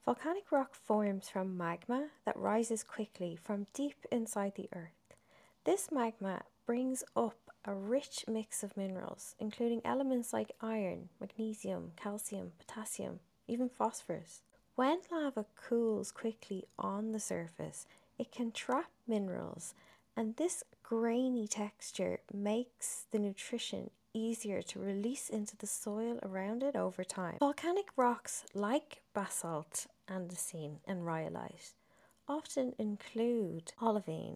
Volcanic rock forms from magma that rises quickly from deep inside the earth. This magma brings up a rich mix of minerals, including elements like iron, magnesium, calcium, potassium, even phosphorus. When lava cools quickly on the surface, it can trap minerals, and this grainy texture makes the nutrition easier to release into the soil around it over time. Volcanic rocks like basalt, andesite, and rhyolite often include olivine,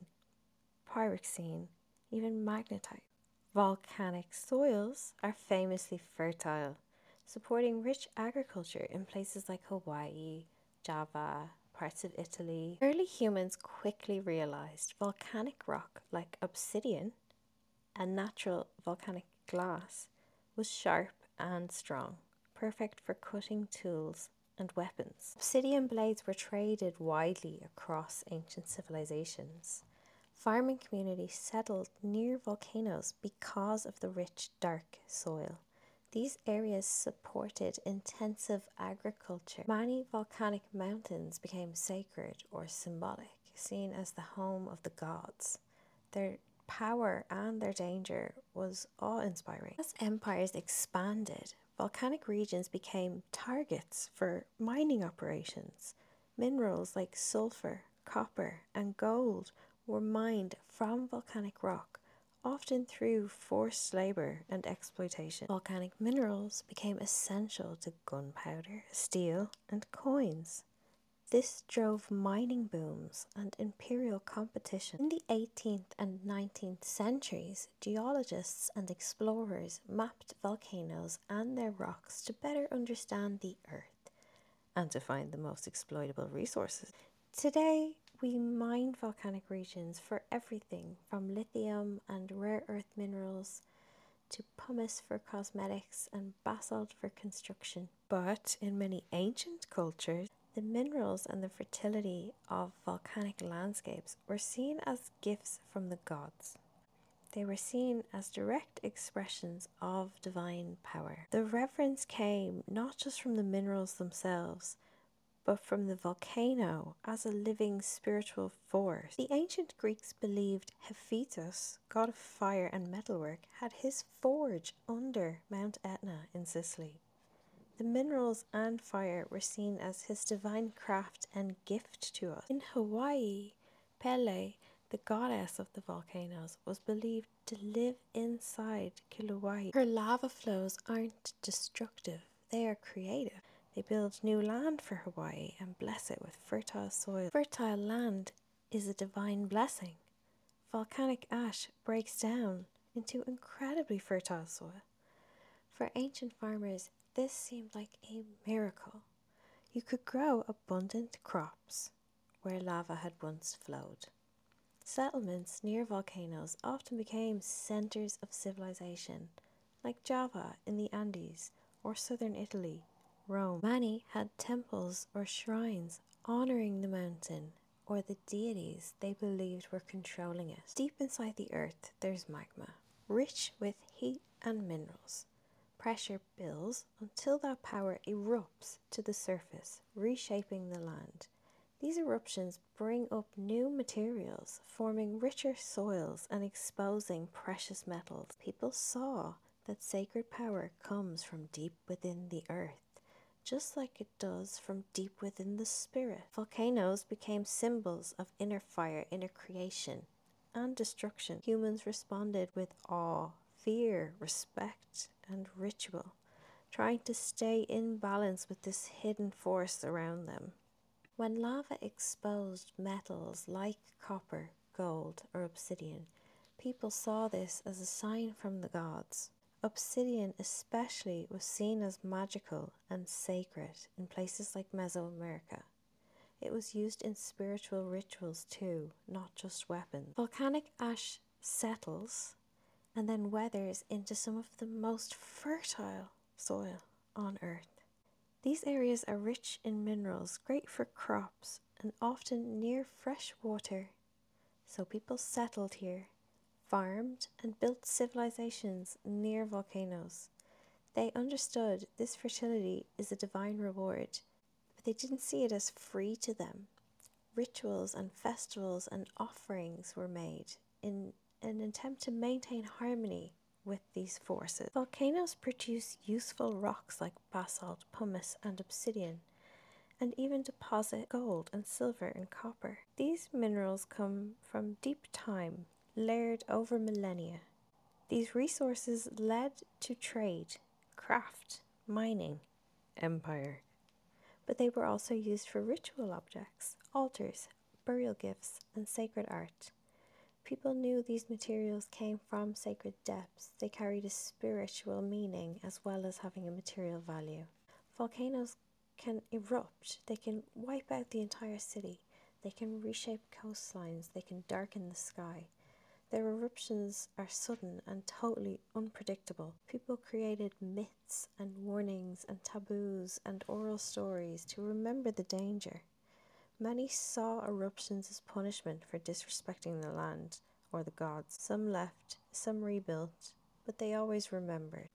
pyroxene, even magnetite. Volcanic soils are famously fertile, supporting rich agriculture in places like Hawaii, Java, parts of Italy. Early humans quickly realized volcanic rock like obsidian, a natural volcanic glass, was sharp and strong, perfect for cutting tools and weapons. Obsidian blades were traded widely across ancient civilizations. Farming communities settled near volcanoes because of the rich, dark soil. These areas supported intensive agriculture. Many volcanic mountains became sacred or symbolic, seen as the home of the gods. Their power and their danger was awe-inspiring. As empires expanded, volcanic regions became targets for mining operations. Minerals like sulfur, copper, and gold were mined from volcanic rock, often through forced labor and exploitation. Volcanic minerals became essential to gunpowder, steel, and coins. This drove mining booms and imperial competition. In the 18th and 19th centuries, geologists and explorers mapped volcanoes and their rocks to better understand the Earth and to find the most exploitable resources. Today, we mine volcanic regions for everything from lithium and rare earth minerals to pumice for cosmetics and basalt for construction. But in many ancient cultures, the minerals and the fertility of volcanic landscapes were seen as gifts from the gods. They were seen as direct expressions of divine power. The reverence came not just from the minerals themselves, but from the volcano as a living spiritual force. The ancient Greeks believed Hephaestus, god of fire and metalwork, had his forge under Mount Etna in Sicily. The minerals and fire were seen as his divine craft and gift to us. In Hawaii, Pele, the goddess of the volcanoes, was believed to live inside Kilauea. Her lava flows aren't destructive, they are creative. They build new land for Hawaii and bless it with fertile soil. Fertile land is a divine blessing. Volcanic ash breaks down into incredibly fertile soil. For ancient farmers, this seemed like a miracle. You could grow abundant crops where lava had once flowed. Settlements near volcanoes often became centers of civilization, like Java in the Andes or southern Italy, Rome. Many had temples or shrines honoring the mountain or the deities they believed were controlling it. Deep inside the earth, there's magma, rich with heat and minerals. Pressure builds until that power erupts to the surface, reshaping the land. These eruptions bring up new materials, forming richer soils and exposing precious metals. People saw that sacred power comes from deep within the earth, just like it does from deep within the spirit. Volcanoes became symbols of inner fire, inner creation, and destruction. Humans responded with awe, fear, respect, and ritual, trying to stay in balance with this hidden force around them. When lava exposed metals like copper, gold, or obsidian, people saw this as a sign from the gods. Obsidian especially was seen as magical and sacred in places like Mesoamerica. It was used in spiritual rituals too, not just weapons. Volcanic ash settles and then weathers into some of the most fertile soil on Earth. These areas are rich in minerals, great for crops, and often near fresh water. So people settled here, farmed, and built civilizations near volcanoes. They understood this fertility is a divine reward. They didn't see it as free to them. Rituals and festivals and offerings were made in an attempt to maintain harmony with these forces. Volcanoes produce useful rocks like basalt, pumice, and obsidian, and even deposit gold and silver and copper. These minerals come from deep time, layered over millennia. These resources led to trade, craft, mining, empire. But they were also used for ritual objects, altars, burial gifts, and sacred art. People knew these materials came from sacred depths. They carried a spiritual meaning as well as having a material value. Volcanoes can erupt, they can wipe out the entire city, they can reshape coastlines, they can darken the sky. Their eruptions are sudden and totally unpredictable. People created myths and warnings and taboos and oral stories to remember the danger. Many saw eruptions as punishment for disrespecting the land or the gods. Some left, some rebuilt, but they always remembered.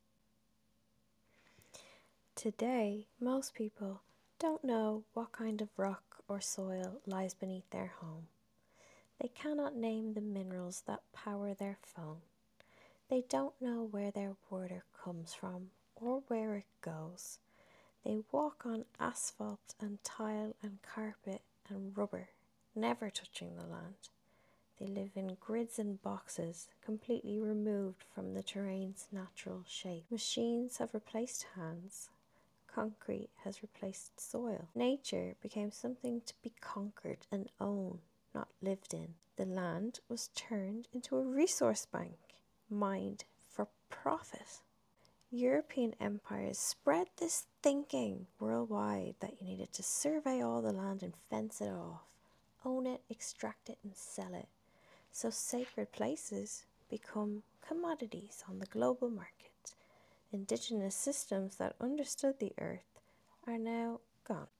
Today, most people don't know what kind of rock or soil lies beneath their home. They cannot name the minerals that power their phone. They don't know where their water comes from or where it goes. They walk on asphalt and tile and carpet and rubber, never touching the land. They live in grids and boxes, completely removed from the terrain's natural shape. Machines have replaced hands. Concrete has replaced soil. Nature became something to be conquered and owned, not lived in. The land was turned into a resource bank, mined for profit. European empires spread this thinking worldwide that you needed to survey all the land and fence it off, own it, extract it, and sell it. So sacred places become commodities on the global market. Indigenous systems that understood the earth are now gone.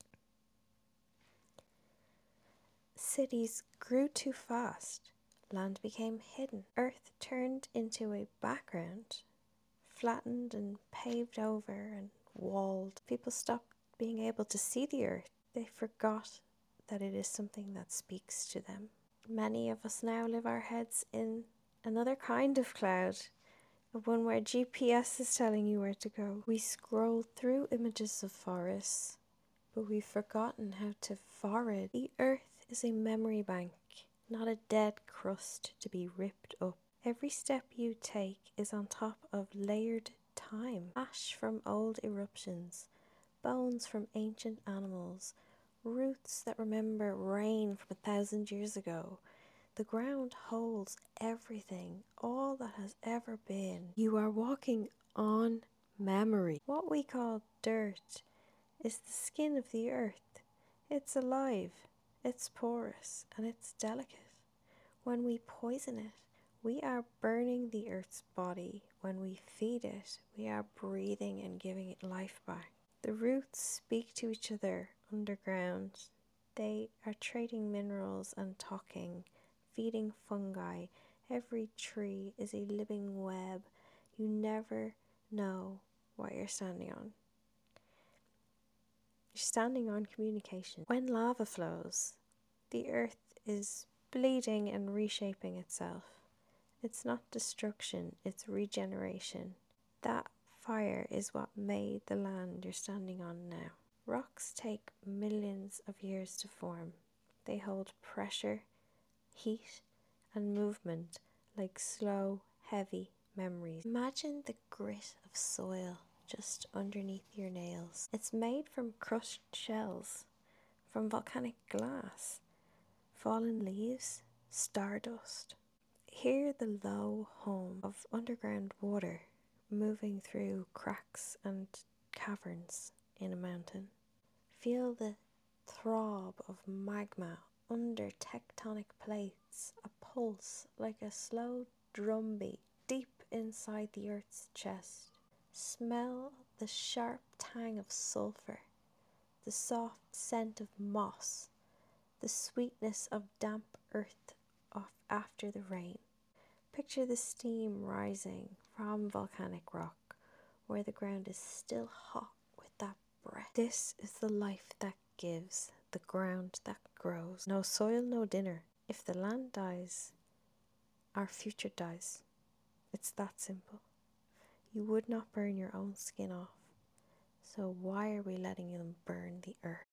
Cities grew too fast. Land became hidden. Earth turned into a background, flattened and paved over and walled. People stopped being able to see the earth. They forgot that it is something that speaks to them. Many of us now live our heads in another kind of cloud, one where GPS is telling you where to go. We scroll through images of forests, but we've forgotten how to forage. The earth is a memory bank, not a dead crust to be ripped up. Every step you take is on top of layered time. Ash from old eruptions, bones from ancient animals, roots that remember rain from 1,000 years ago. The ground holds everything, all that has ever been. You are walking on memory. What we call dirt is the skin of the earth. It's alive, it's porous, and it's delicate. When we poison it, we are burning the earth's body. When we feed it, we are breathing and giving it life back. The roots speak to each other underground. They are trading minerals and talking, feeding fungi. Every tree is a living web. You never know what you're standing on. You're standing on communication. When lava flows, the earth is bleeding and reshaping itself. It's not destruction, it's regeneration. That fire is what made the land you're standing on now. Rocks take millions of years to form. They hold pressure, heat, and movement like slow, heavy memories. Imagine the grit of soil just underneath your nails. It's made from crushed shells, from volcanic glass, fallen leaves, stardust. Hear the low hum of underground water moving through cracks and caverns in a mountain. Feel the throb of magma under tectonic plates, a pulse like a slow drumbeat deep inside the earth's chest. Smell the sharp tang of sulfur, the soft scent of moss, the sweetness of damp earth after the rain. Picture the steam rising from volcanic rock, where the ground is still hot with that breath. This is the life that gives, the ground that grows. No soil, no dinner. If the land dies, our future dies. It's that simple. You would not burn your own skin off. So why are we letting them burn the earth?